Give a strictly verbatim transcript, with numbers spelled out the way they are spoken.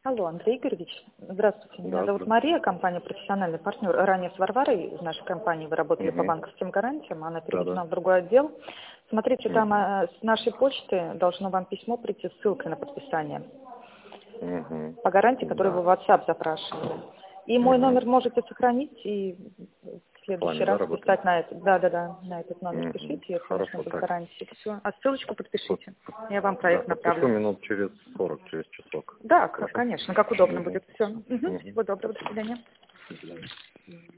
Алло, Андрей Игоревич. Здравствуйте, меня Да, зовут здравствуйте. Мария, компания «Профессиональный партнер». Ранее с Варварой из нашей компании вы работали по Угу. банковским гарантиям, она Да, да. переведена в другой отдел. Смотрите, там Угу. э, с нашей почты должно вам письмо прийти с ссылкой на подписание Угу. по гарантии, которую вы Да. в WhatsApp запрашивали. И мой Угу. номер можете сохранить и в С следующий вами, да, раз работаем? писать на этот. Да, да, да, на этот номер Угу. пишите, и, конечно, Хорошо, без так. гарантии. Все. А ссылочку Под- подпишите. Я вам Да, проект подпишу направлю. минут через сорок, через часок. Да, к- Хорошо? конечно, как удобно Угу. будет. Все. Угу. Всего доброго, до Спасибо. свидания. До свидания.